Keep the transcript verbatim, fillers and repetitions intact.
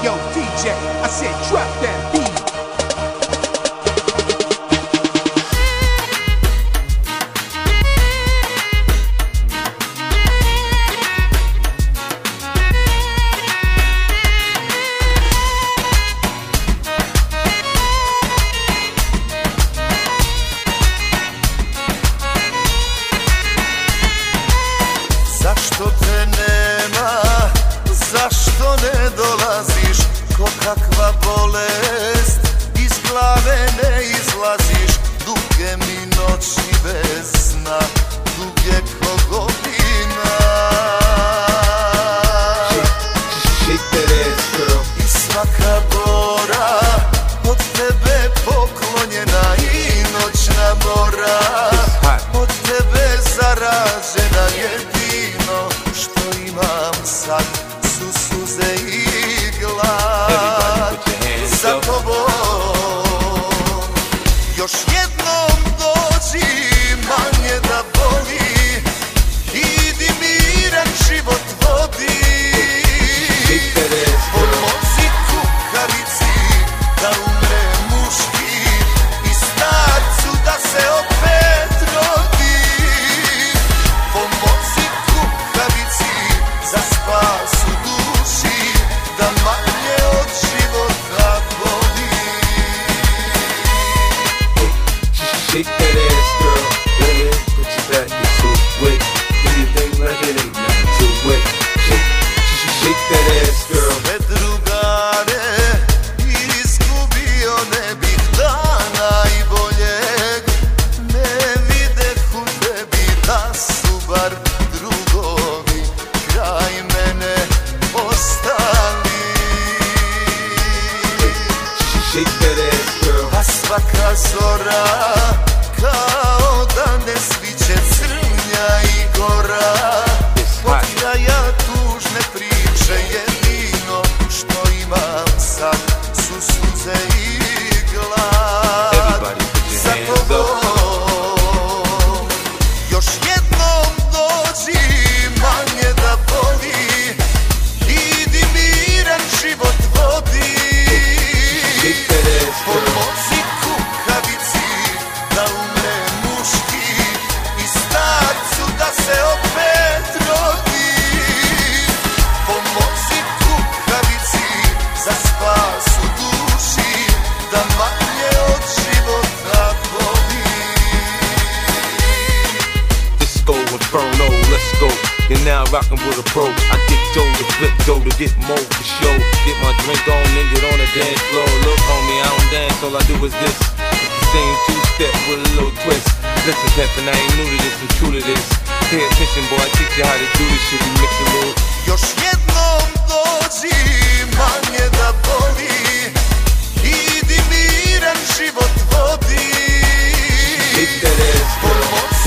Yo, D J, I said drop that beat. Zašto te nema, zašto ne dolaziš, ko kakva bolest, iz glave ne izlaziš, duge mi noći bez sna, duge ko godina. I svaka bora od tebe poklonjena i noćna mora od tebe zaražena. Jedino što imam sad su suze i glad za tobom. Još jednom dođi, manje da boli, idi miran život vodi. Pomozi kukavici da umre muški i starcu da se opet rodi. Pomozi kukavici za spas u duši, da manje od života boli. Shake that ass, girl. Go ahead, put your back into it. Do your thing like it ain't nothing to it. Shake, shake that ass, girl. Sve drugare izgubio, ne bih da najboljeg ne videh u tebi, da su bar drugovi kraj mene ostali. Shake that ass, girl. A svaka zora kao da ne sviće, crnja i gora od kraja tužne priče. Jedino što imam sad su suze i glad za tobom. Još jednom dođi, manje da boli, idi miran život vodi. Pomozi kukavici da umre muški i starcu da se opet rodi. Pomozi kukavici za spas u duši, da manje od života boli. Disco Inferno, let's go. You're now rockin' with a pro. I get dough to flip dough to get more for show. Get my drink on and get on the dance floor. Look, homie, I don't dance, all I do is this. It's the same two-step with a little twist. Listen, Peppin, I ain't new to this, I'm true to this. Pay attention, boy, I teach you how to do this shit. We mix a little. Još jednom dođi, manje da boli, idi miran život vodi. Shake that ass, girl. Pomozi